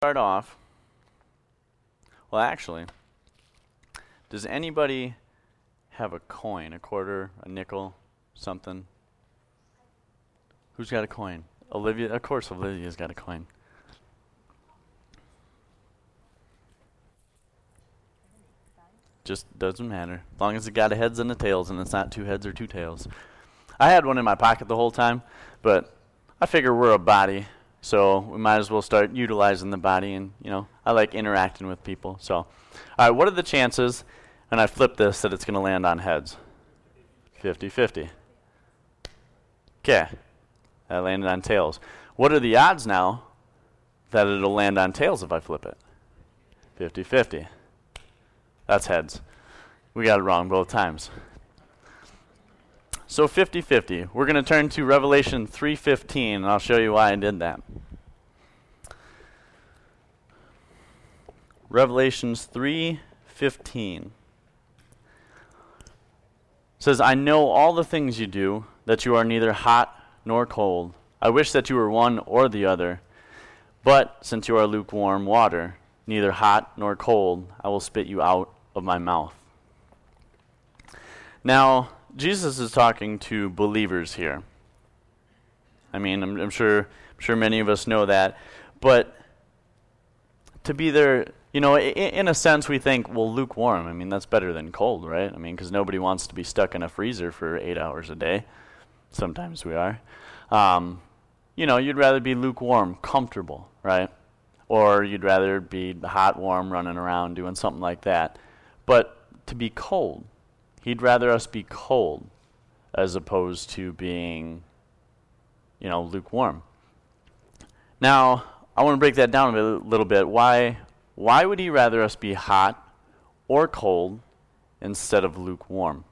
Start off. Well, actually, does anybody have a coin, a quarter, a nickel, something? Who's got a coin? Olivia? Of course Olivia's got a coin. Just doesn't matter. As long as it got a heads and a tails and it's not two heads or two tails. I had one in my pocket the whole time, but I figure we're a body, so we might as well start utilizing the body, and, I like interacting with people. So, all right, what are the chances, and I flip this, that it's going to land on heads? 50-50. Okay, that landed on tails. What are the odds now that it'll land on tails if I flip it? 50-50. That's heads. We got it wrong both times. So 50-50. We're going to turn to Revelation 3:15, and I'll show you why I did that. Revelations 3:15 says, I know all the things you do, that you are neither hot nor cold. I wish that you were one or the other. But since you are lukewarm water, neither hot nor cold, I will spit you out of my mouth. Now, Jesus is talking to believers here. I mean, I'm sure many of us know that. But to be there, in a sense we think, well, lukewarm, I mean, that's better than cold, right? I mean, because nobody wants to be stuck in a freezer for 8 hours a day. Sometimes we are. You'd rather be lukewarm, comfortable, right? Or you'd rather be hot, warm, running around, doing something like that. But to be cold, he'd rather us be cold as opposed to being, lukewarm. Now, I want to break that down a little bit. Why would he rather us be hot or cold instead of lukewarm?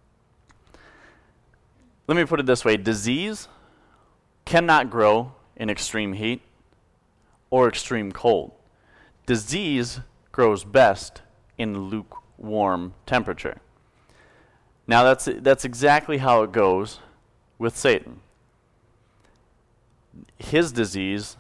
Let me put it this way. Disease cannot grow in extreme heat or extreme cold. Disease grows best in lukewarm temperature. Now that's exactly how it goes with Satan. His disease,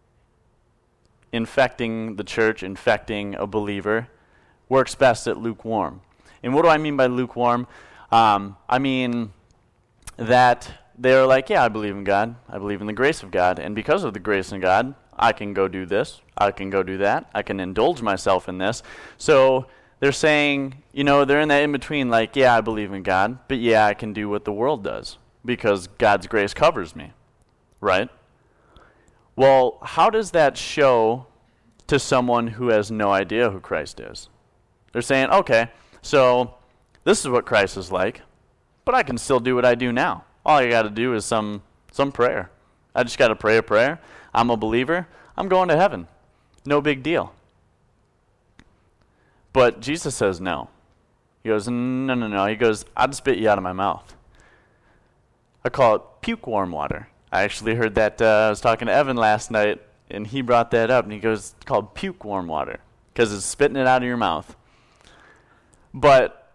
infecting the church, infecting a believer, works best at lukewarm. And what do I mean by lukewarm? I mean that they're like, yeah, I believe in God. I believe in the grace of God. And because of the grace of God, I can go do this. I can go do that. I can indulge myself in this. So they're saying, they're in that in-between, like, yeah, I believe in God, but yeah, I can do what the world does because God's grace covers me, right? Well, how does that show to someone who has no idea who Christ is? They're saying, okay, so this is what Christ is like, but I can still do what I do now. All I got to do is some prayer. I just got to pray a prayer. I'm a believer. I'm going to heaven. No big deal. But Jesus says no. He goes, no. He goes, I'd spit you out of my mouth. I call it puke warm water. I actually heard that. I was talking to Evan last night, and he brought that up, and he goes, it's called puke warm water because it's spitting it out of your mouth. But,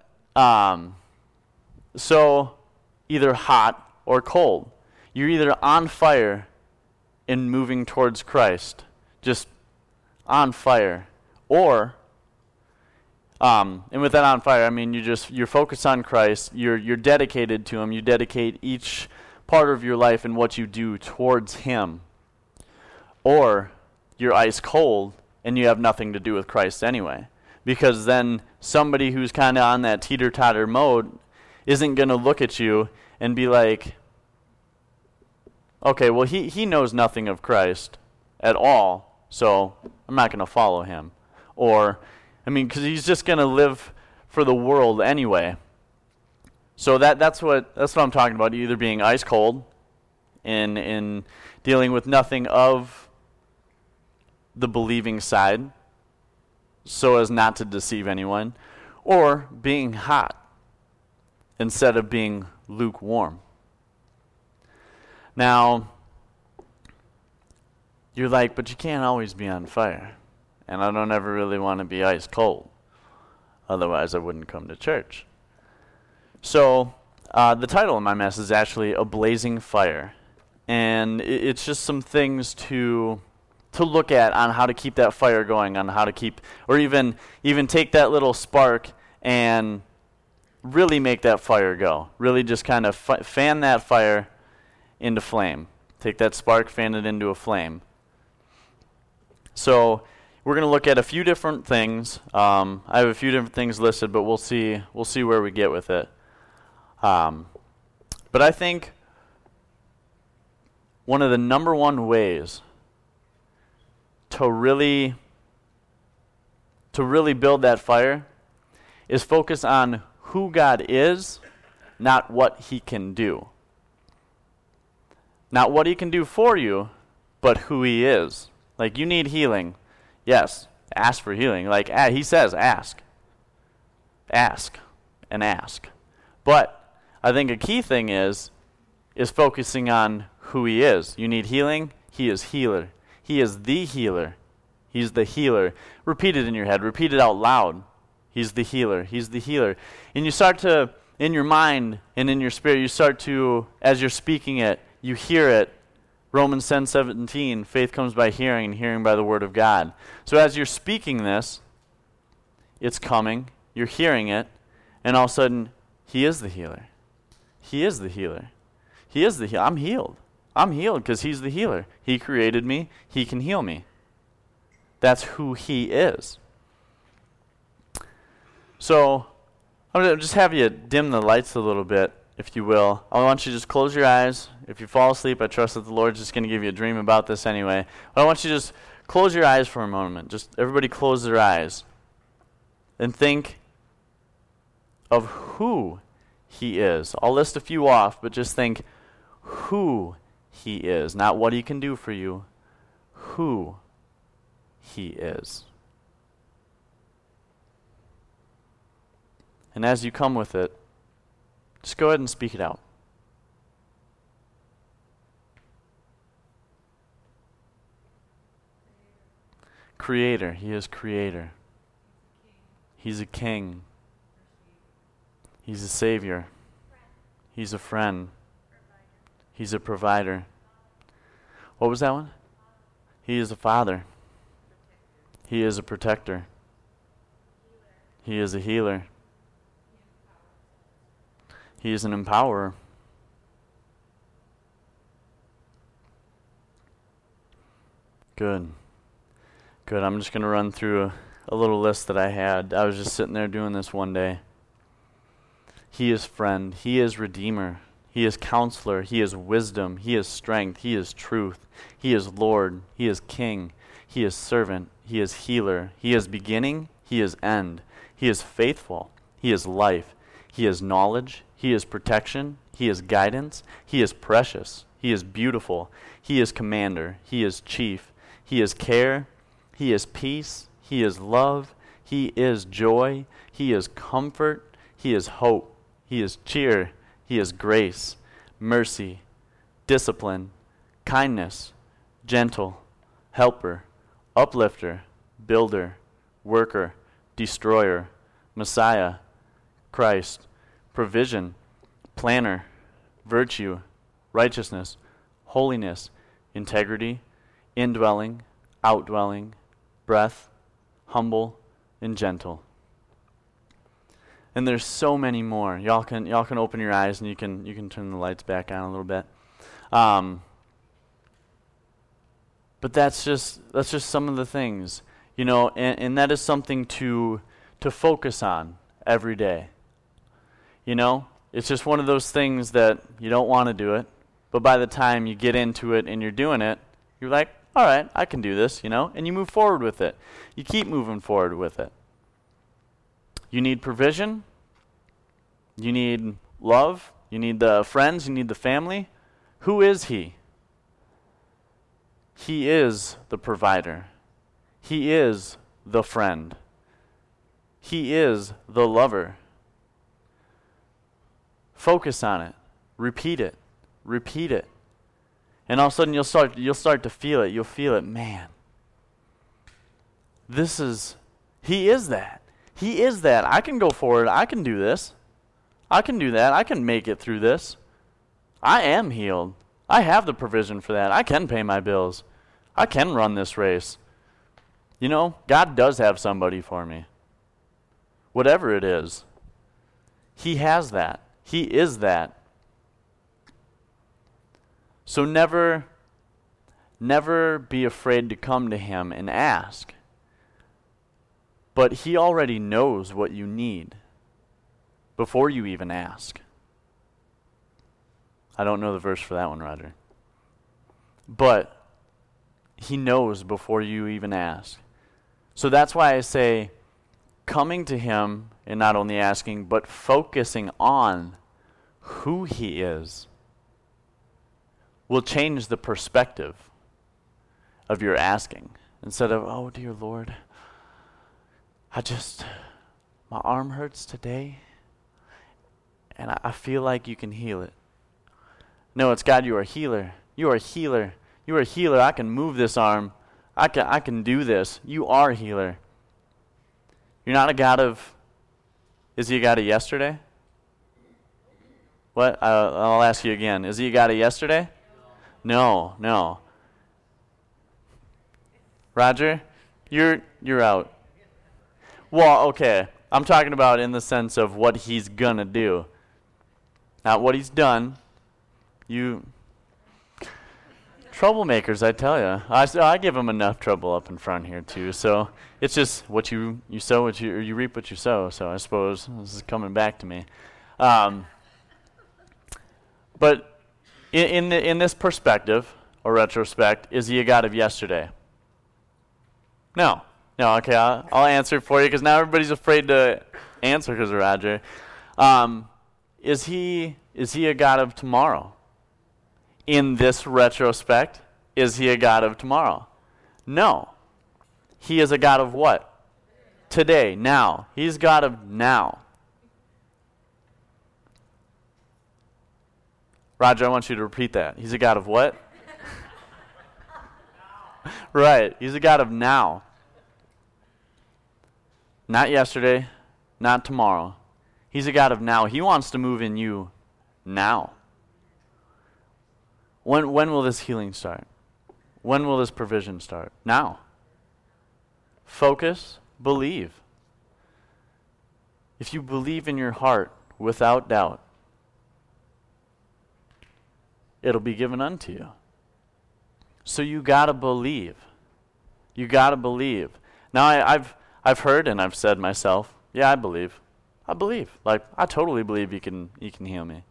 so either hot or cold. You're either on fire and moving towards Christ, just on fire, or and with that on fire, I mean you're focused on Christ. You're dedicated to Him. You dedicate each part of your life and what you do towards Him. Or you're ice cold and you have nothing to do with Christ anyway, because then somebody who's kind of on that teeter-totter mode isn't going to look at you and be like, okay, well he knows nothing of Christ at all, so I'm not going to follow him. Or because he's just going to live for the world anyway. So that's what I'm talking about, either being ice cold in dealing with nothing of the believing side so as not to deceive anyone, or being hot instead of being lukewarm. Now, you're like, but you can't always be on fire. And I don't ever really want to be ice cold. Otherwise, I wouldn't come to church. So, the title of my message is actually A Blazing Fire. And it's just some things to to look at on how to keep that fire going, on how to keep, or even take that little spark and really make that fire go. Really just kind of fan that fire into flame. Take that spark, fan it into a flame. So we're going to look at a few different things. I have a few different things listed, but we'll see where we get with it. But I think one of the number one ways to really build that fire is focus on who God is, not what he can do. Not what he can do for you, but who he is. Like, you need healing. Yes, ask for healing. Like he says, ask. Ask and ask. But I think a key thing is focusing on who he is. You need healing. He is healer. He is the healer. He's the healer. Repeat it in your head. Repeat it out loud. He's the healer. He's the healer. And you start to, in your mind and in your spirit, you start to, as you're speaking it, you hear it. Romans 10:17, faith comes by hearing, and hearing by the word of God. So as you're speaking this, it's coming, you're hearing it, and all of a sudden, he is the healer. He is the healer. He is the healer. I'm healed. I'm healed because he's the healer. He created me. He can heal me. That's who he is. So I'm going to just have you dim the lights a little bit, if you will. I want you to just close your eyes. If you fall asleep, I trust that the Lord's just going to give you a dream about this anyway. But I want you to just close your eyes for a moment. Just everybody close their eyes. And think of who he is. I'll list a few off, but just think who he is. Not what he can do for you. Who he is. And as you come with it, just go ahead and speak it out. Creator. He is creator. He's a king. He's a savior. He's a friend. He's a provider. What was that one? He is a father. He is a protector. He is a healer. He is an empowerer. Good. Good. I'm just going to run through a little list that I had. I was just sitting there doing this one day. He is friend. He is redeemer. He is counselor. He is wisdom. He is strength. He is truth. He is Lord. He is king. He is servant. He is healer. He is beginning. He is end. He is faithful. He is life. He is knowledge. He is protection. He is guidance. He is precious. He is beautiful. He is commander. He is chief. He is care. He is peace. He is love. He is joy. He is comfort. He is hope. He is cheer. He is grace, mercy, discipline, kindness, gentle, helper, uplifter, builder, worker, destroyer, Messiah, Christ, provision, planner, virtue, righteousness, holiness, integrity, indwelling, outdwelling, breath, humble, and gentle. And there's so many more. Y'all can open your eyes and you can turn the lights back on a little bit. But that's just some of the things, and that is something to focus on every day. It's just one of those things that you don't want to do it, but by the time you get into it and you're doing it, you're like, all right, I can do this, and you move forward with it. You keep moving forward with it. You need provision. You need love. You need the friends. You need the family. Who is he? He is the provider. He is the friend. He is the lover. Focus on it. Repeat it. Repeat it. And all of a sudden you'll start to feel it. You'll feel it, man. He is that. He is that. I can go forward. I can do this. I can do that. I can make it through this. I am healed. I have the provision for that. I can pay my bills. I can run this race. You know, God does have somebody for me. Whatever it is. He has that. He is that. So never be afraid to come to him and ask. But he already knows what you need before you even ask. I don't know the verse for that one, Roger. But he knows before you even ask. So that's why I say coming to him and not only asking, but focusing on who he is will change the perspective of your asking. Instead of, oh dear Lord, my arm hurts today, and I feel like you can heal it. No, it's God, you are a healer. You are a healer. You are a healer. I can move this arm. I can do this. You are a healer. You're not a God of, is he a God of yesterday? What? I'll ask you again. Is he a God of yesterday? No. Roger, you're out. Well, okay. I'm talking about in the sense of what he's gonna do. Not what he's done. You troublemakers, I tell you. I give them enough trouble up in front here too. So it's just what you sow, or you reap what you sow. So I suppose this is coming back to me. But in this perspective or retrospect, is he a God of yesterday? No. Okay, I'll answer it for you because now everybody's afraid to answer because of Roger. Is he a God of tomorrow? In this retrospect, is he a God of tomorrow? No. He is a God of what? Today, now. He's God of now. Roger, I want you to repeat that. He's a God of what? Right. He's a God of now. Not yesterday, not tomorrow. He's a God of now. He wants to move in you now. When will this healing start? When will this provision start? Now. Focus, believe. If you believe in your heart without doubt, it'll be given unto you. So you gotta believe. You gotta believe. Now I've heard and I've said myself, yeah, I believe. Like I totally believe you can heal me.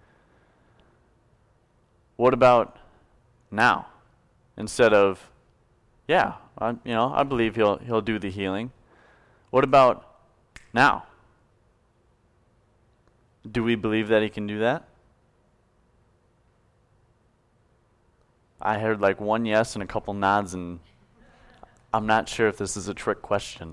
What about now? Instead of, yeah, I believe he'll do the healing. What about now? Do we believe that he can do that? I heard like one yes and a couple nods, and I'm not sure if this is a trick question.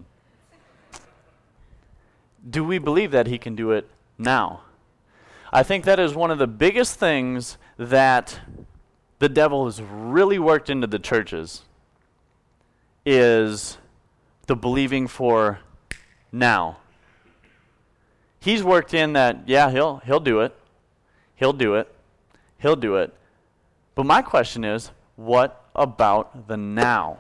Do we believe that he can do it now? I think that is one of the biggest things that the devil has really worked into the churches, is the believing for now. He's worked in that, yeah, he'll do it. He'll do it. He'll do it. But my question is, what about the now?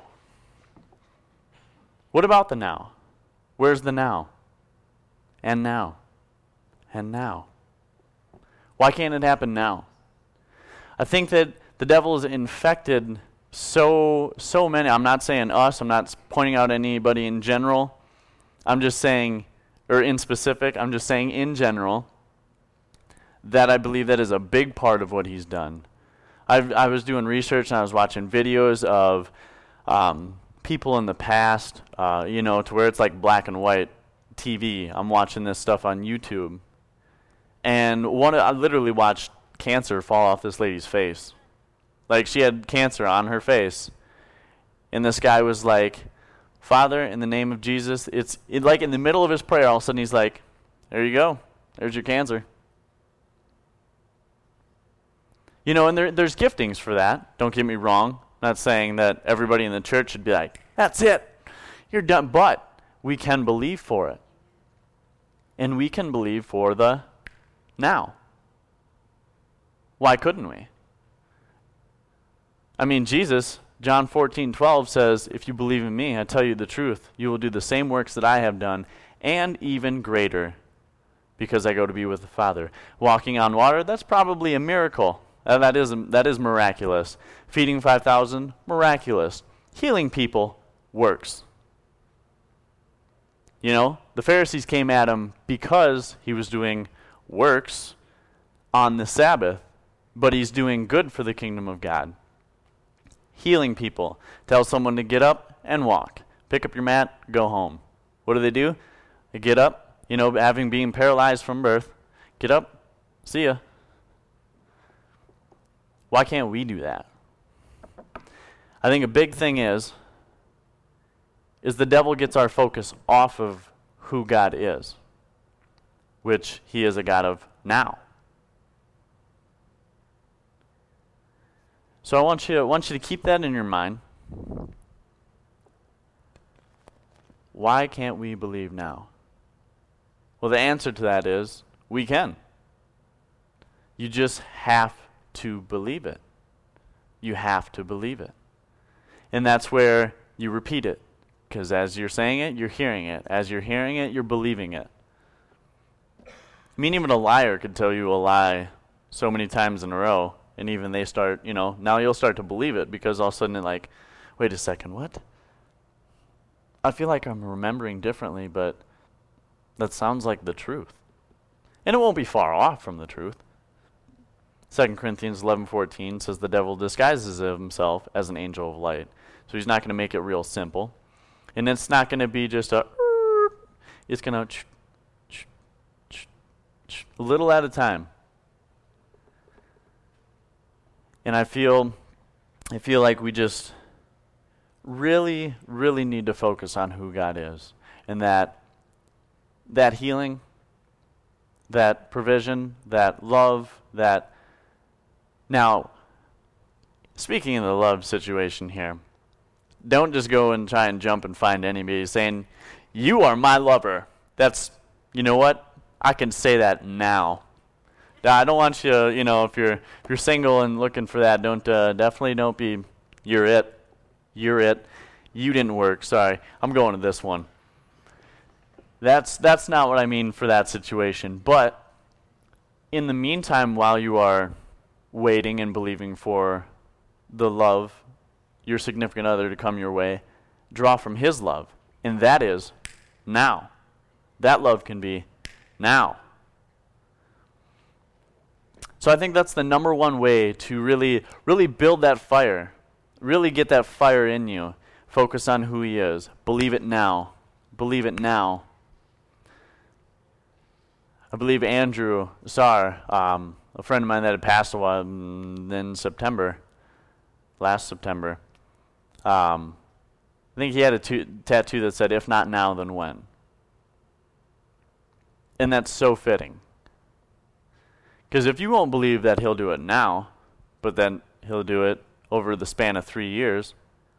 What about the now? Where's the now? And now. And now. Why can't it happen now? I think that the devil has infected so many. I'm not saying us. I'm not pointing out anybody in general. I'm just saying, or in specific, I'm just saying in general, that I believe that is a big part of what he's done. I was doing research and I was watching videos of people in the past, to where it's like black and white TV. I'm watching this stuff on YouTube. And I literally watched cancer fall off this lady's face. Like, she had cancer on her face. And this guy was like, Father, in the name of Jesus, it's like in the middle of his prayer, all of a sudden he's like, there you go. There's your cancer. And there's giftings for that. Don't get me wrong. I'm not saying that everybody in the church should be like, that's it. You're done. But we can believe for it. And we can believe for the now. Why couldn't we? I mean, Jesus John 14:12 says, if you believe in me, I tell you the truth, you will do the same works that I have done, and even greater, because I go to be with the Father. Walking on water, that's probably a miracle. That is miraculous. Feeding 5,000, miraculous. Healing people, works. You know, the Pharisees came at him because he was doing works on the Sabbath, but he's doing good for the kingdom of God. Healing people. Tell someone to get up and walk. Pick up your mat, go home. What do? They get up, you know, having been paralyzed from birth. Get up, see ya. Why can't we do that? I think a big thing is the devil gets our focus off of who God is, which he is a God of now. So I want you to keep that in your mind. Why can't we believe now? Well, the answer to that is we can. You just have to believe it. You have to believe it. And that's where you repeat it. Because as you're saying it, you're hearing it. As you're hearing it, you're believing it. I mean, even a liar could tell you a lie so many times in a row, and even they start, you know, now you'll start to believe it, because all of a sudden they're like, wait a second, what? I feel like I'm remembering differently, but that sounds like the truth. And it won't be far off from the truth. 2 Corinthians 11:14 says the devil disguises himself as an angel of light. So he's not going to make it real simple. And it's not going to be just it's going to a little at a time. And I feel like we just really, really need to focus on who God is. And that healing, that provision, that love, that... Now, speaking of the love situation here, don't just go and try and jump and find anybody saying, you are my lover. That's, you know what? I can say that now. I don't want you, you know, if you're single and looking for that, definitely don't be, you're it. You didn't work, sorry. I'm going to this one. That's not what I mean for that situation. But in the meantime, while you are waiting and believing for the love, your significant other, to come your way, draw from his love. And that is now. That love can be now. So I think that's the number one way to really, really build that fire. Really get that fire in you. Focus on who he is. Believe it now. Believe it now. I believe Andrew Saar, a friend of mine that had passed a while in September, last September, I think he had a tattoo that said, if not now, then when? And that's so fitting. Because if you won't believe that he'll do it now, but then he'll do it over the span of 3 years,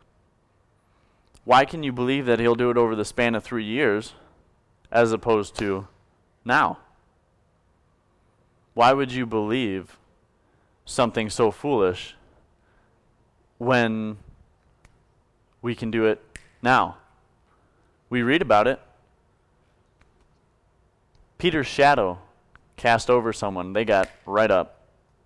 why can you believe that he'll do it over the span of 3 years as opposed to now? Why would you believe something so foolish when we can do it now? We read about it. Peter's shadow cast over someone. They got right up.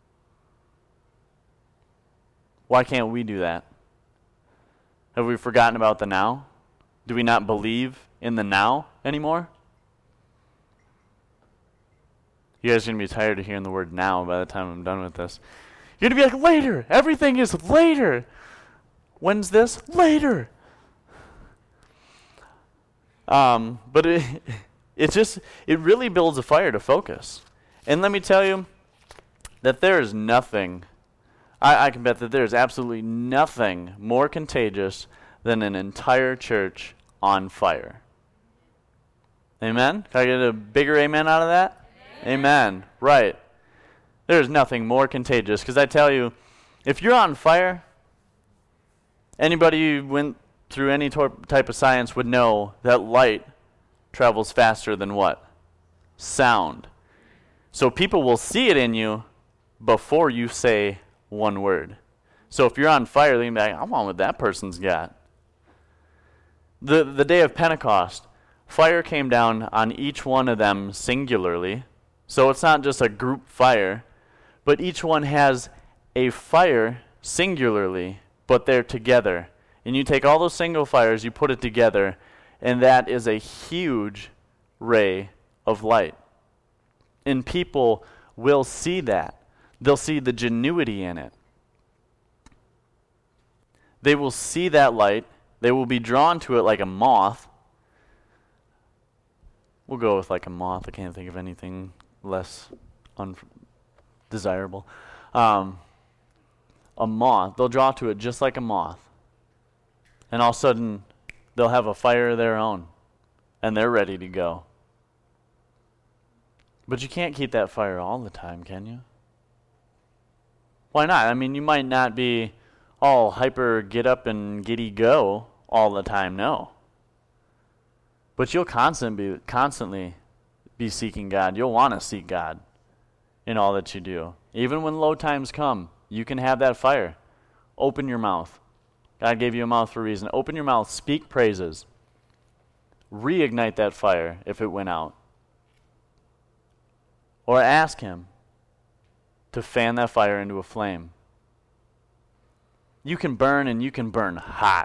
Why can't we do that? Have we forgotten about the now? Do we not believe in the now anymore? You guys are going to be tired of hearing the word now by the time I'm done with this. You're going to be like, later. Everything is later. When's this? Later. But it really builds a fire to focus. And let me tell you that there is nothing, I can bet that there is absolutely nothing more contagious than an entire church on fire. Amen? Can I get a bigger amen out of that? Amen. Right. There's nothing more contagious. Because I tell you, if you're on fire, anybody who went through any type of science would know that light travels faster than what? Sound. So people will see it in you before you say one word. So if you're on fire, they're going to be like, I want what that person's got. The day of Pentecost, fire came down on each one of them singularly. So it's not just a group fire, but each one has a fire singularly, but they're together. And you take all those single fires, you put it together, and that is a huge ray of light. And people will see that. They'll see the genuity in it. They will see that light. They will be drawn to it like a moth. We'll go with like a moth. I can't think of anything less undesirable. A moth. They'll draw to it just like a moth. And all of a sudden, they'll have a fire of their own. And they're ready to go. But you can't keep that fire all the time, can you? Why not? I mean, you might not be all hyper get up and giddy go all the time, no. But you'll constantly be seeking God. You'll want to seek God in all that you do. Even when low times come, you can have that fire. Open your mouth. God gave you a mouth for a reason. Open your mouth. Speak praises. Reignite that fire if it went out. Or ask Him to fan that fire into a flame. You can burn, and you can burn hot.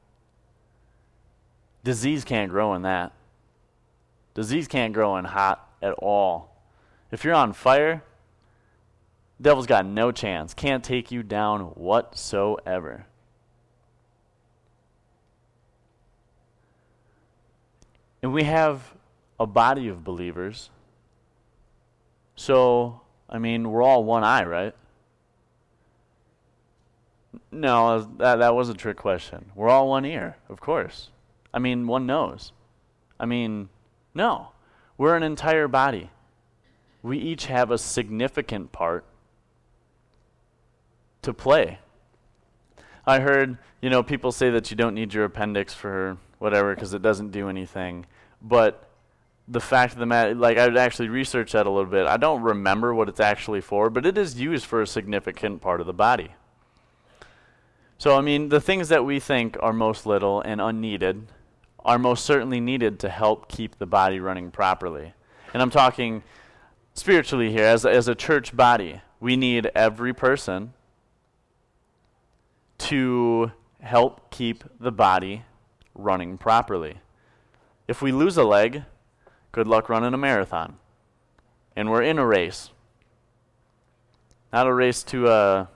Disease can't grow in that. Disease can't grow in hot at all. If you're on fire, the devil's got no chance. Can't take you down whatsoever. And we have a body of believers. So, I mean, we're all one eye, right? No, that was a trick question. We're all one ear, of course. I mean, one nose. I mean, no. We're an entire body. We each have a significant part to play. I heard, people say that you don't need your appendix for whatever because it doesn't do anything. But the fact of the matter, like I would actually research that a little bit. I don't remember what it's actually for, but it is used for a significant part of the body. So, I mean, the things that we think are most little and unneeded are most certainly needed to help keep the body running properly. And I'm talking spiritually here. As a church body, we need every person to help keep the body running properly. If we lose a leg, good luck running a marathon. And we're in a race. Not a race to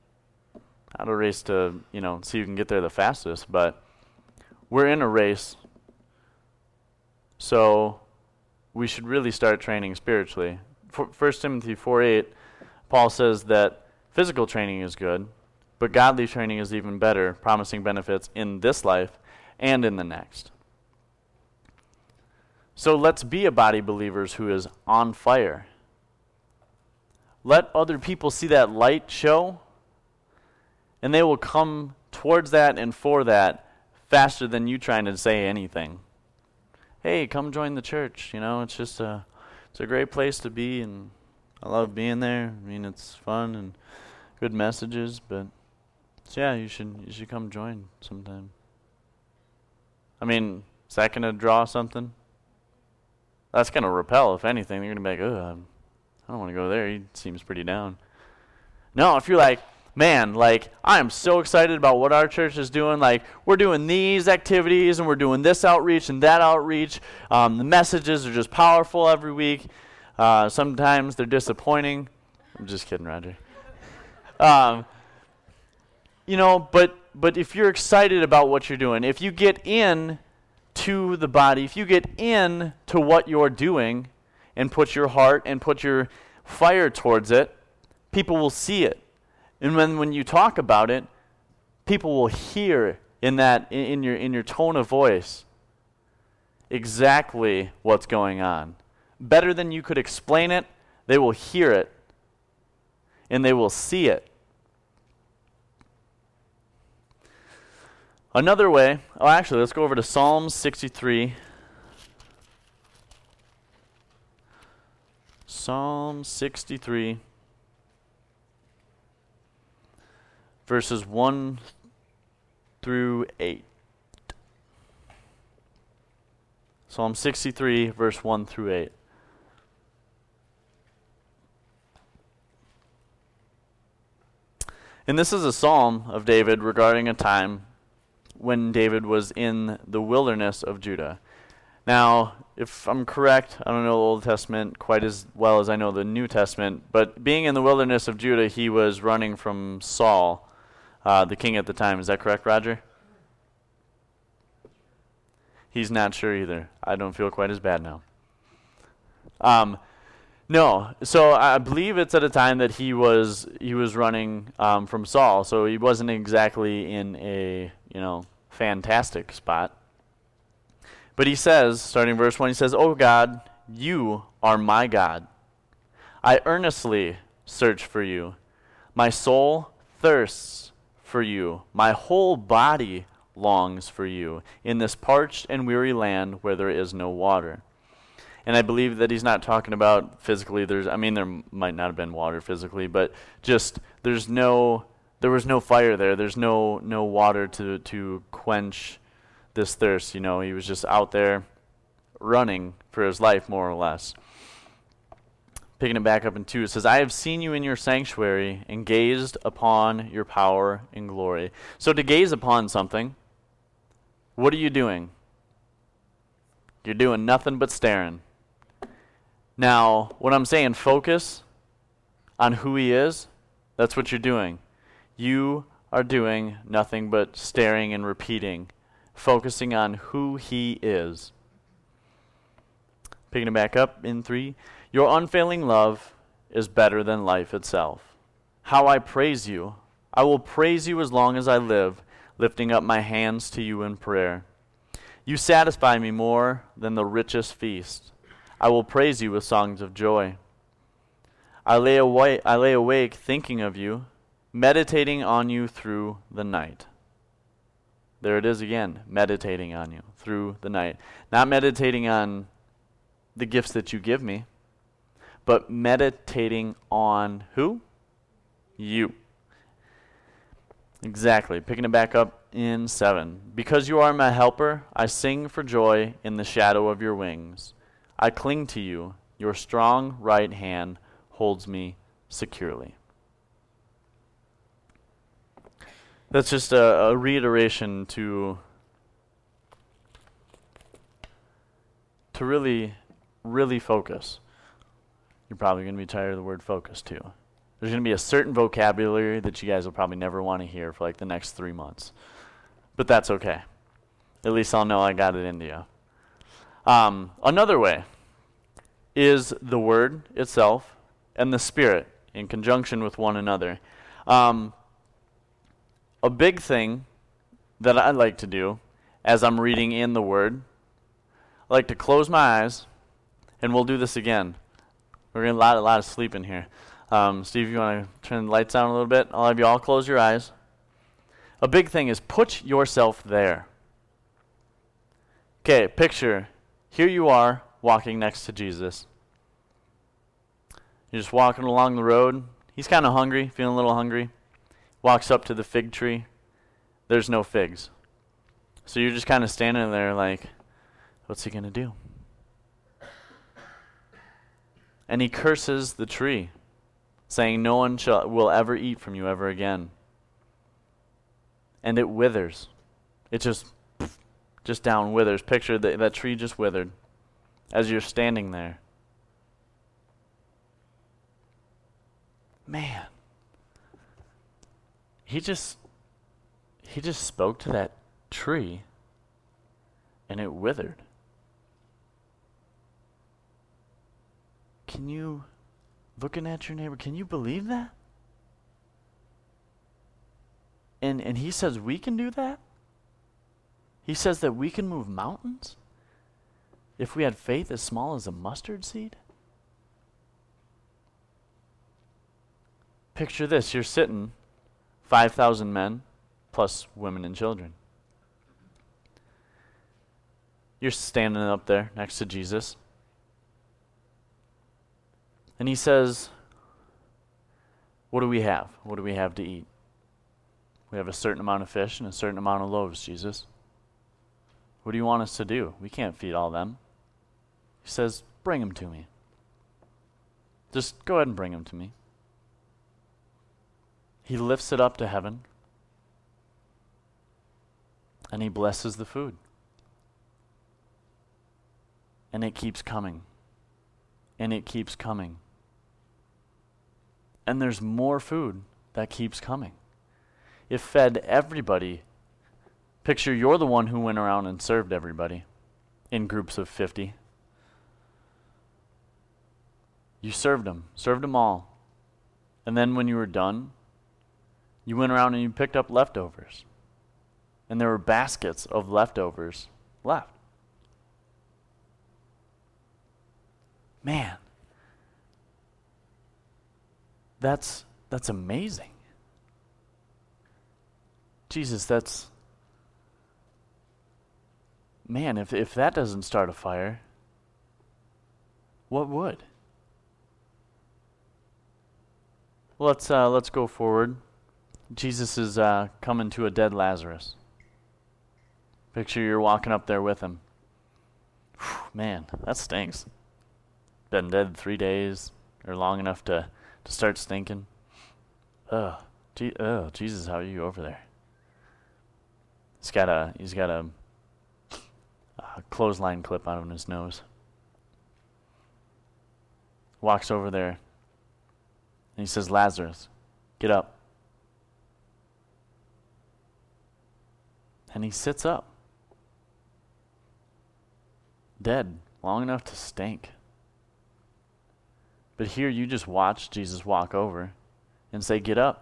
see who can get there the fastest, but we're in a race. So we should really start training spiritually. 1 Timothy 4:8, Paul says that physical training is good, but godly training is even better, promising benefits in this life and in the next. So let's be a body believers who is on fire. Let other people see that light show, and they will come towards that and for that faster than you trying to say anything. Hey, come join the church. It's just it's a great place to be, and I love being there. I mean, it's fun and good messages, but yeah, you should come join sometime. I mean, is that going to draw something? That's going to repel, if anything. They're going to be like, oh, I don't want to go there. He seems pretty down. No, if you're like, man, I am so excited about what our church is doing. We're doing these activities, and we're doing this outreach and that outreach. The messages are just powerful every week. Sometimes they're disappointing. I'm just kidding, Roger. But if you're excited about what you're doing, if you get in to the body, if you get in to what you're doing and put your heart and put your fire towards it, people will see it. And when you talk about it, people will hear in your tone of voice exactly what's going on. Better than you could explain it, they will hear it and they will see it. Another way, let's go over to Psalm 63. Psalm 63. verses 1 through 8. Psalm 63, verse 1 through 8. And this is a psalm of David regarding a time when David was in the wilderness of Judah. Now, if I'm correct, I don't know the Old Testament quite as well as I know the New Testament, but being in the wilderness of Judah, he was running from Saul, the king at the time. Is that correct, Roger? He's not sure either. I don't feel quite as bad now. No, so I believe it's at a time that he was running from Saul, so he wasn't exactly in a fantastic spot. But he says, starting verse 1, he says, "O God, you are my God. I earnestly search for you. My soul thirsts for you. My whole body longs for you in this parched and weary land where there is no water." And I believe that he's not talking about physically. There might not have been water physically, but just there was no fire there. There's no water to quench this thirst. He was just out there running for his life, more or less. Picking it back up in 2, it says, "I have seen you in your sanctuary and gazed upon your power and glory." So to gaze upon something, what are you doing? You're doing nothing but staring. Now, what I'm saying, focus on who he is, that's what you're doing. You are doing nothing but staring and repeating, focusing on who he is. Picking it back up in 3, "Your unfailing love is better than life itself. How I praise you. I will praise you as long as I live, lifting up my hands to you in prayer. You satisfy me more than the richest feast. I will praise you with songs of joy. I lay awake thinking of you, meditating on you through the night." There it is again, meditating on you through the night. Not meditating on the gifts that you give me, but meditating on who? You. Exactly. Picking it back up in 7. "Because you are my helper, I sing for joy in the shadow of your wings. I cling to you. Your strong right hand holds me securely." That's just a reiteration to really, really focus. You're probably going to be tired of the word focus too. There's going to be a certain vocabulary that you guys will probably never want to hear for like the next 3 months. But that's okay. At least I'll know I got it into you. Another way is the Word itself and the Spirit in conjunction with one another. A big thing that I like to do as I'm reading in the Word, I like to close my eyes, and we'll do this again. We're going to get a lot of sleep in here. Steve, you want to turn the lights down a little bit? I'll have you all close your eyes. A big thing is put yourself there. Okay, picture, here you are walking next to Jesus. You're just walking along the road. He's kind of hungry, feeling a little hungry. Walks up to the fig tree. There's no figs. So you're just kind of standing there like, what's he going to do? And he curses the tree, saying, "No one will ever eat from you ever again." And it withers. It just down withers. Picture that tree just withered as you're standing there. Man. He just spoke to that tree and it withered. Can you, looking at your neighbor, can you believe that? And he says we can do that? He says that we can move mountains if we had faith as small as a mustard seed? Picture this, you're sitting, 5,000 men plus women and children. You're standing up there next to Jesus. And he says, what do we have? What do we have to eat? We have a certain amount of fish and a certain amount of loaves, Jesus. What do you want us to do? We can't feed all them. He says, bring them to me. Just go ahead and bring them to me. He lifts it up to heaven, and he blesses the food. And it keeps coming. And it keeps coming. And there's more food that keeps coming. It fed everybody. Picture you're the one who went around and served everybody in groups of 50. You served them all. And then when you were done, you went around and you picked up leftovers. And there were baskets of leftovers left. Man, that's amazing. Jesus, man, if that doesn't start a fire, what would? Well, let's go forward. Jesus is coming to a dead Lazarus. Picture you're walking up there with him. Whew, man, that stinks. Been dead 3 days, or long enough to start stinking. Jesus, how are you over there? He's got a clothesline clip out of his nose. Walks over there, and he says, Lazarus, get up. And he sits up. Dead, long enough to stink. But here you just watch Jesus walk over and say, get up.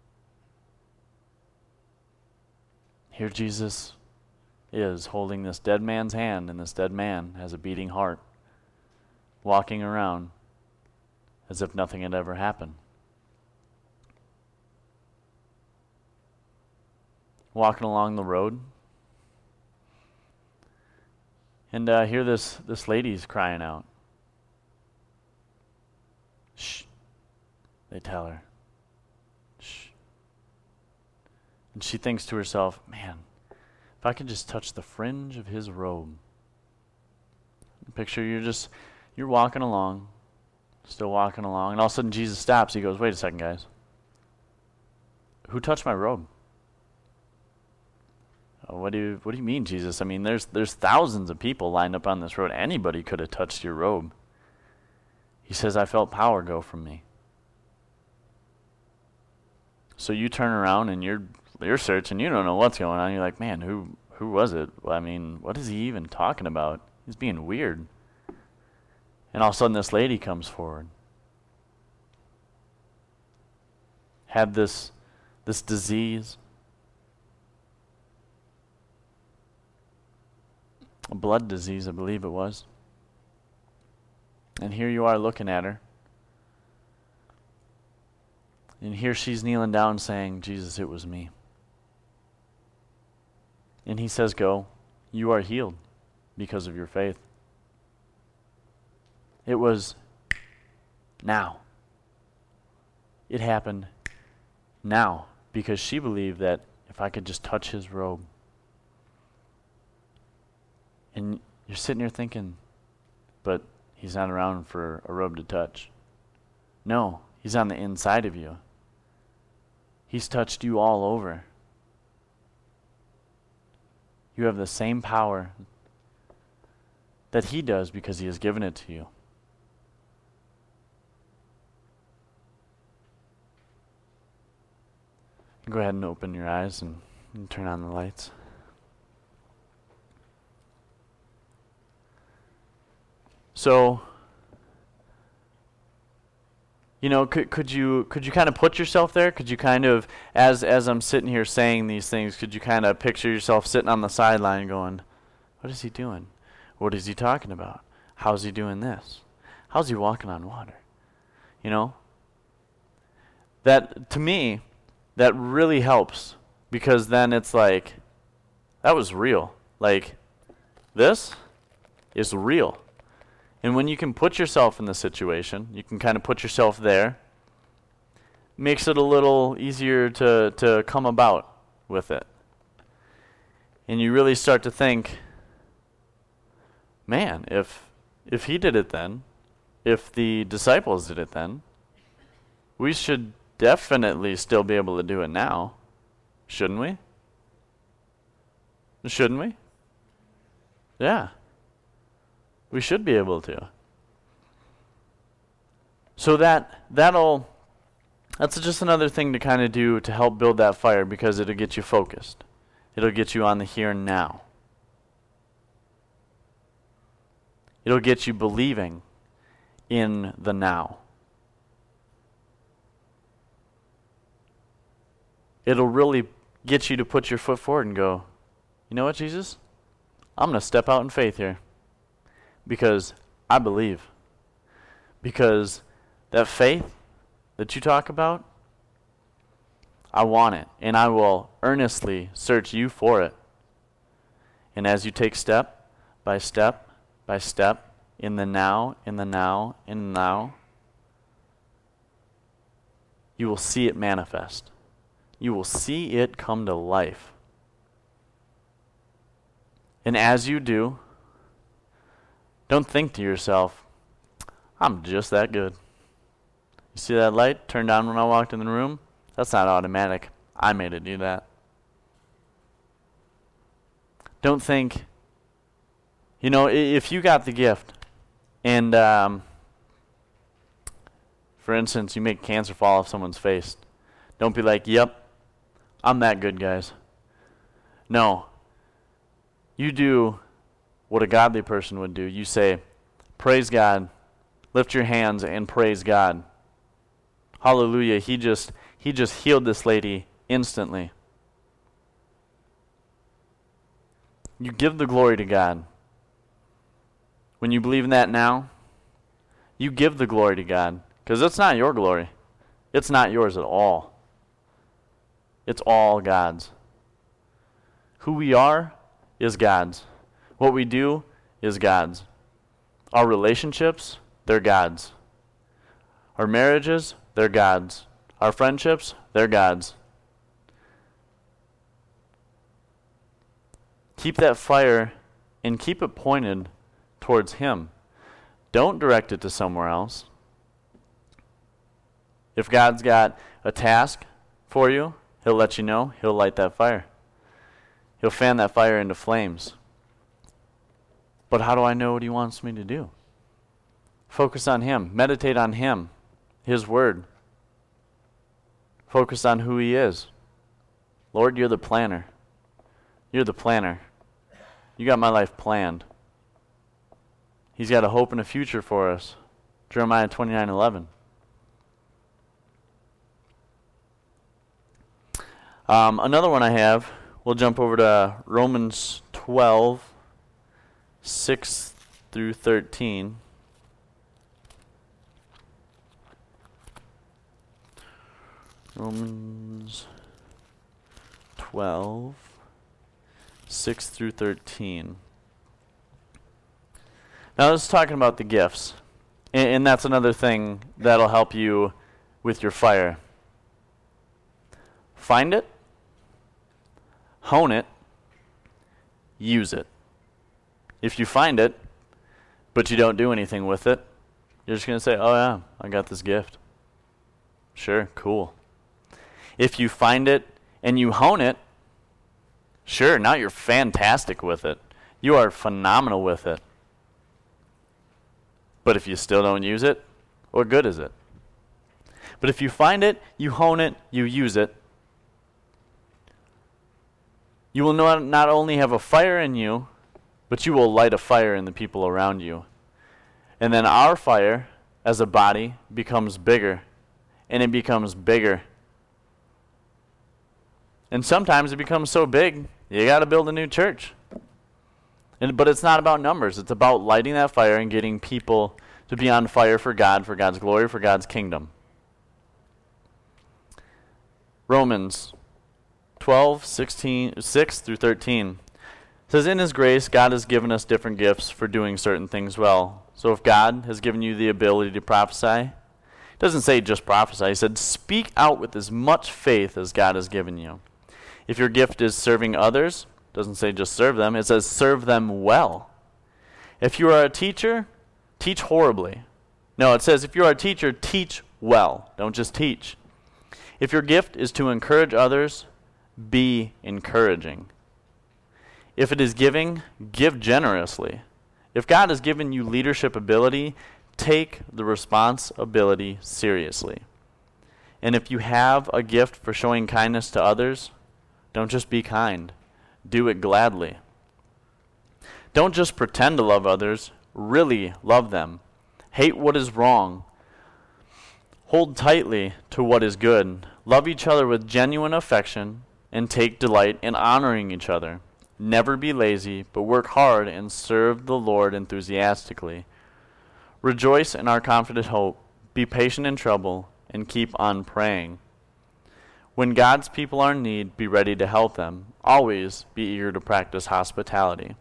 Here Jesus is holding this dead man's hand, and this dead man has a beating heart, walking around as if nothing had ever happened. Walking along the road, and here this lady's crying out. Shh, they tell her. Shh. And she thinks to herself, man, if I could just touch the fringe of his robe. Picture you're walking along, still walking along, and all of a sudden Jesus stops. He goes, wait a second, guys. Who touched my robe? What do you mean, Jesus? I mean, there's thousands of people lined up on this road. Anybody could have touched your robe. He says, I felt power go from me. So you turn around and you're searching. You don't know what's going on. You're like, man, who was it? I mean, what is he even talking about? He's being weird. And all of a sudden this lady comes forward. Had this disease. A blood disease, I believe it was. And here you are looking at her. And here she's kneeling down saying, Jesus, it was me. And he says, go, you are healed because of your faith. It was now. It happened now because she believed that if I could just touch his robe. And you're sitting here thinking, but he's not around for a robe to touch. No, he's on the inside of you. He's touched you all over. You have the same power that he does because he has given it to you. Go ahead and open your eyes and turn on the lights. So, you know, could you kind of put yourself there? Could you kind of, as I'm sitting here saying these things, could you kind of picture yourself sitting on the sideline going, what is he doing? What is he talking about? How's he doing this? How's he walking on water? You know? That, to me, that really helps because then it's like, that was real. Like, this is real. And when you can put yourself in the situation, you can kind of put yourself there, makes it a little easier to come about. with it. And you really start to think, man, if he did it then, if the disciples did it then, we should definitely still be able to do it now, shouldn't we? Shouldn't we? Yeah. We should be able to. So that's just another thing to kind of do to help build that fire, because it'll get you focused. It'll get you on the here and now. It'll get you believing in the now. It'll really get you to put your foot forward and go, you know what, Jesus? I'm going to step out in faith here because I believe. Because that faith that you talk about, I want it, and I will earnestly search you for it. And as you take step by step by step in the now, in the now, in the now, you will see it manifest. You will see it come to life. And as you do, don't think to yourself, I'm just that good. You see that light turned on when I walked in the room? That's not automatic. I made it do that. Don't think, if you got the gift and, for instance, you make cancer fall off someone's face, don't be like, yep, I'm that good, guys. No. You do what a godly person would do. You say, praise God. Lift your hands and praise God. Hallelujah. He just healed this lady instantly. You give the glory to God. When you believe in that now, you give the glory to God. Because it's not your glory. It's not yours at all. It's all God's. Who we are is God's. What we do is God's. Our relationships, they're God's. Our marriages, they're God's. Our friendships, they're God's. Keep that fire and keep it pointed towards Him. Don't direct it to somewhere else. If God's got a task for you, He'll let you know. He'll light that fire. He'll fan that fire into flames. But how do I know what He wants me to do? Focus on Him. Meditate on Him. His Word. Focus on who He is. Lord, you're the planner. You're the planner. You got my life planned. He's got a hope and a future for us. Jeremiah 29:11. Another one I have, we'll jump over to Romans 12, 6 through 13. Romans 12, 6 through 13. Now this is talking about the gifts. And that's another thing that'll help you with your fire. Find it. Hone it. Use it. If you find it, but you don't do anything with it, you're just going to say, oh yeah, I got this gift. Sure, cool. If you find it and you hone it, sure, now you're fantastic with it. You are phenomenal with it. But if you still don't use it, what good is it? But if you find it, you hone it, you use it, you will not only have a fire in you, but you will light a fire in the people around you. And then our fire, as a body, becomes bigger. And it becomes bigger. And sometimes it becomes so big, you got to build a new church. But it's not about numbers. It's about lighting that fire and getting people to be on fire for God, for God's glory, for God's kingdom. Romans 12, 6 through 13 says, in His grace, God has given us different gifts for doing certain things well. So if God has given you the ability to prophesy, it doesn't say just prophesy. He said, speak out with as much faith as God has given you. If your gift is serving others, it doesn't say just serve them, it says serve them well. If you are a teacher, teach horribly. No, it says if you are a teacher, teach well. Don't just teach. If your gift is to encourage others, be encouraging. If it is giving, give generously. If God has given you leadership ability, take the responsibility seriously. And if you have a gift for showing kindness to others, don't just be kind. Do it gladly. Don't just pretend to love others. Really love them. Hate what is wrong. Hold tightly to what is good. Love each other with genuine affection and take delight in honoring each other. Never be lazy, but work hard and serve the Lord enthusiastically. Rejoice in our confident hope. Be patient in trouble and keep on praying. When God's people are in need, be ready to help them. Always be eager to practice hospitality.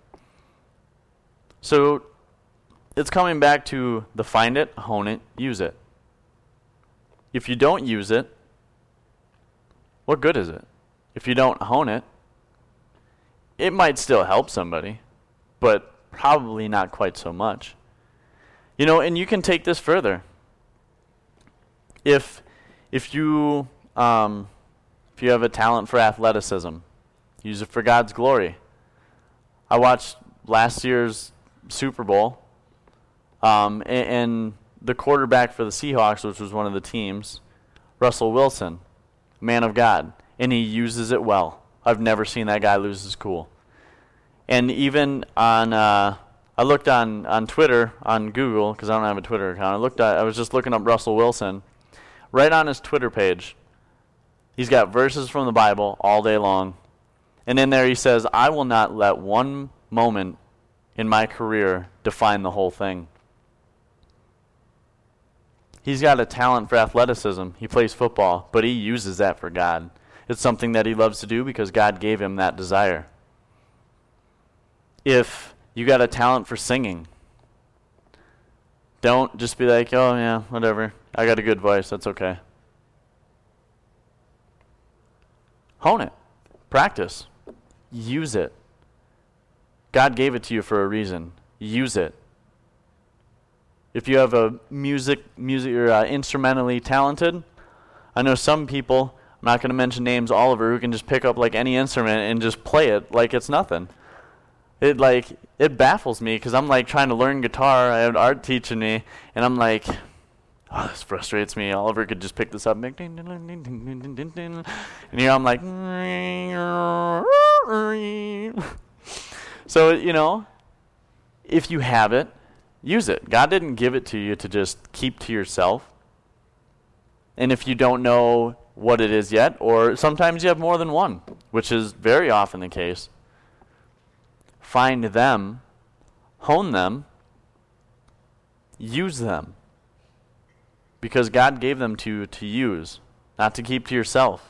So it's coming back to the find it, hone it, use it. If you don't use it, what good is it? If you don't hone it, it might still help somebody, but probably not quite so much. You know, and you can take this further. If you have a talent for athleticism, use it for God's glory. I watched last year's Super Bowl, and the quarterback for the Seahawks, which was one of the teams, Russell Wilson, man of God, and he uses it well. I've never seen that guy lose his cool. And even on, I looked on Twitter, on Google, because I don't have a Twitter account. I was just looking up Russell Wilson. Right on his Twitter page, he's got verses from the Bible all day long. And in there he says, I will not let one moment in my career define the whole thing. He's got a talent for athleticism. He plays football, but he uses that for God. It's something that he loves to do because God gave him that desire. If you got a talent for singing, don't just be like, oh yeah, whatever. I got a good voice, that's okay. Hone it. Practice. Use it. God gave it to you for a reason. Use it. If you have a you're instrumentally talented, I know some people, I'm not going to mention names, Oliver, who can just pick up like any instrument and just play it like it's nothing. It baffles me because I'm like trying to learn guitar. I have Art teaching me, and I'm like, oh, this frustrates me. Oliver could just pick this up and make and here I'm like, so, you know, if you have it, use it. God didn't give it to you to just keep to yourself. And if you don't know what it is yet, or sometimes you have more than one, which is very often the case, find them, hone them, use them. Because God gave them to use, not to keep to yourself.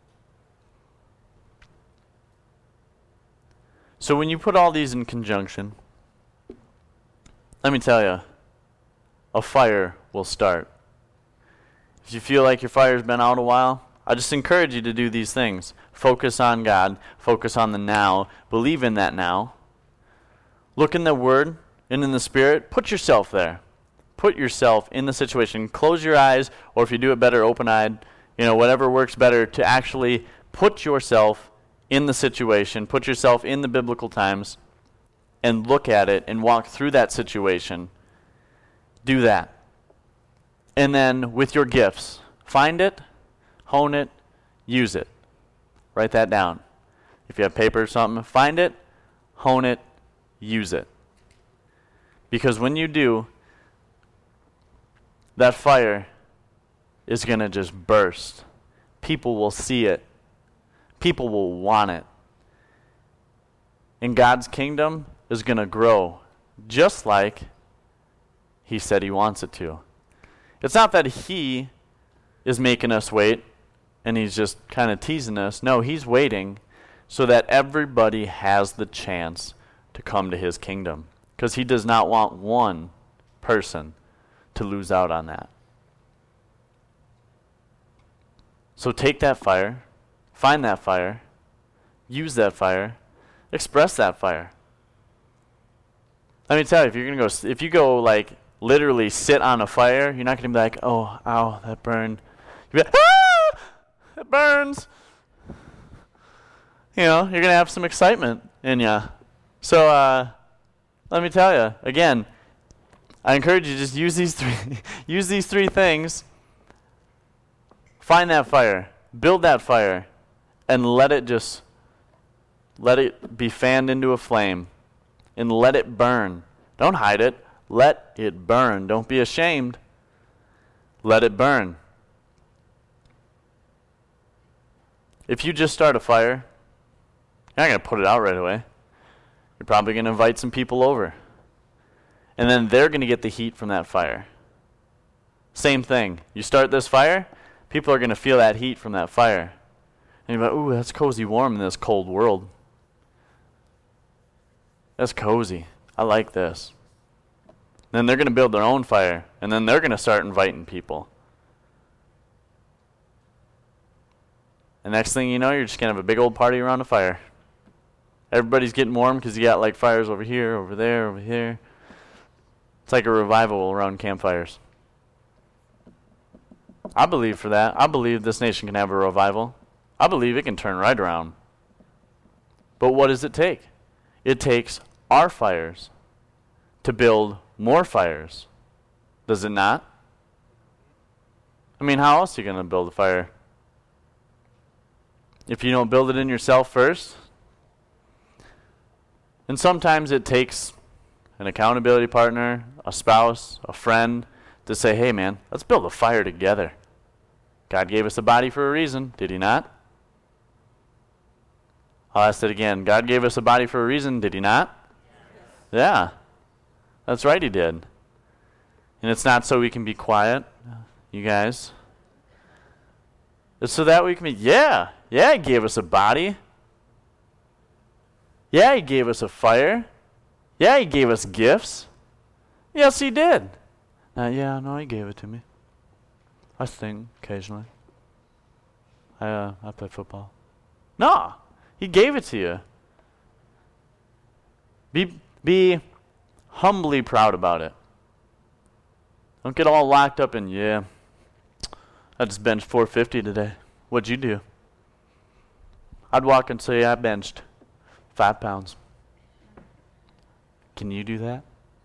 So when you put all these in conjunction, let me tell you, a fire will start. If you feel like your fire's been out a while, I just encourage you to do these things. Focus on God. Focus on the now. Believe in that now. Look in the Word and in the Spirit. Put yourself there. Put yourself in the situation. Close your eyes, or if you do it better, open-eyed. Whatever works better to actually put yourself in the situation. Put yourself in the biblical times and look at it and walk through that situation. Do that. And then with your gifts, find it, hone it, use it. Write that down. If you have paper or something, find it, hone it, use it. Because when you do, that fire is going to just burst. People will see it. People will want it. And God's kingdom is going to grow just like He said He wants it to. It's not that He is making us wait and He's just kind of teasing us. No, He's waiting so that everybody has the chance to come to His kingdom. Because He does not want one person to lose out on that. So take that fire, find that fire, use that fire, express that fire. Let me tell you, if you go like literally sit on a fire, you're not going to be like, oh, ow, that burned. You'll be like, ah, it burns. You know, you're going to have some excitement in you. So let me tell you, again, I encourage you to just use these three things. Find that fire, build that fire, and let it be fanned into a flame, and let it burn. Don't hide it. Let it burn. Don't be ashamed. Let it burn. If you just start a fire, you're not going to put it out right away. You're probably going to invite some people over. And then they're going to get the heat from that fire. Same thing. You start this fire, people are going to feel that heat from that fire. And you're like, ooh, that's cozy warm in this cold world. That's cozy. I like this. Then they're going to build their own fire, and then they're going to start inviting people. And next thing you know, you're just going to have a big old party around a fire. Everybody's getting warm because you got like fires over here, over there, over here. It's like a revival around campfires. I believe for that. I believe this nation can have a revival. I believe it can turn right around. But what does it take? It takes our fires to build more fires. Does it not? I mean, how else are you going to build a fire? If you don't build it in yourself first? And sometimes it takes an accountability partner, a spouse, a friend, to say, hey man, let's build a fire together. God gave us a body for a reason, did he not? I'll ask it again. God gave us a body for a reason, did he not? Yes. Yeah. That's right, he did. And it's not so we can be quiet, you guys. It's so that we can be, yeah, he gave us a body. Yeah, he gave us a fire. Yeah, he gave us gifts. Yes, he did. Yeah, no, he gave it to me. I sing occasionally. I play football. No, he gave it to you. Be humbly proud about it. Don't get all locked up in, yeah, I just benched 450 today. What'd you do? I'd walk and say I benched 5 pounds. Can you do that?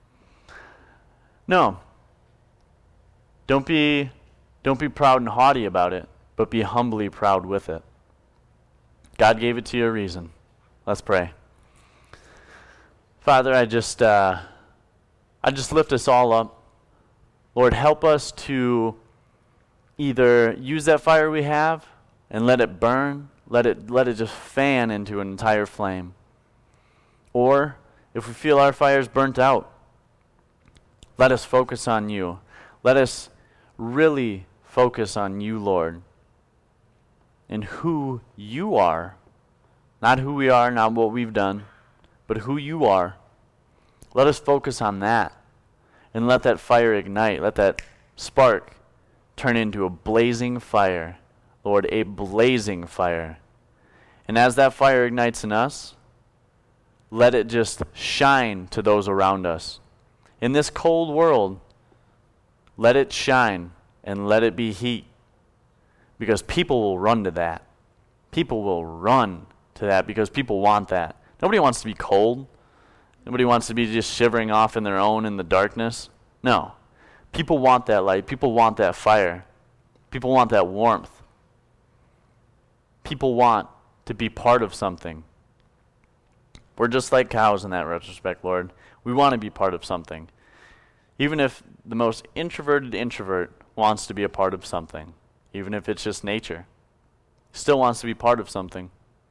No. Don't be proud and haughty about it, but be humbly proud with it. God gave it to you a reason. Let's pray. Father, I just lift us all up. Lord, help us to either use that fire we have and let it burn, let it just fan into an entire flame. Or if we feel our fire's burnt out, let us focus on you. Let us really focus on you, Lord, and who you are. Not who we are, not what we've done, but who you are. Let us focus on that and let that fire ignite. Let that spark turn into a blazing fire. Lord, a blazing fire. And as that fire ignites in us, let it just shine to those around us. In this cold world, let it shine and let it be heat. Because people will run to that. People will run to that because people want that. Nobody wants to be cold. Nobody wants to be just shivering off in their own in the darkness. No. People want that light. People want that fire. People want that warmth. People want to be part of something. We're just like cows in that retrospect, Lord. We want to be part of something. Even if the most introverted introvert wants to be a part of something, even if it's just nature, still wants to be part of something.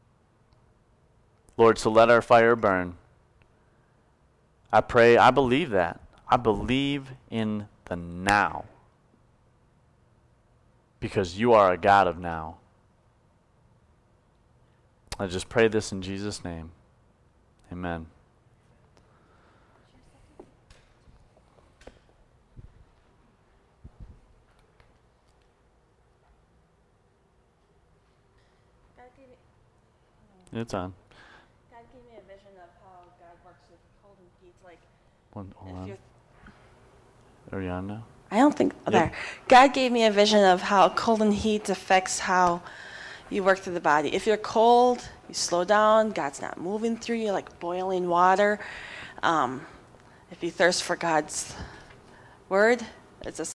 Lord, so let our fire burn. I pray, I believe that. I believe in the now. Because you are a God of now. I just pray this in Jesus' name. Amen. It's on. God gave me a vision of how God works with cold and heat. Like, Hold if on. you're, Are you on now? I don't think Yep. there. God gave me a vision of how cold and heat affects how you work through the body. If you're cold, you slow down. God's not moving through you like boiling water. If you thirst for God's word, it's a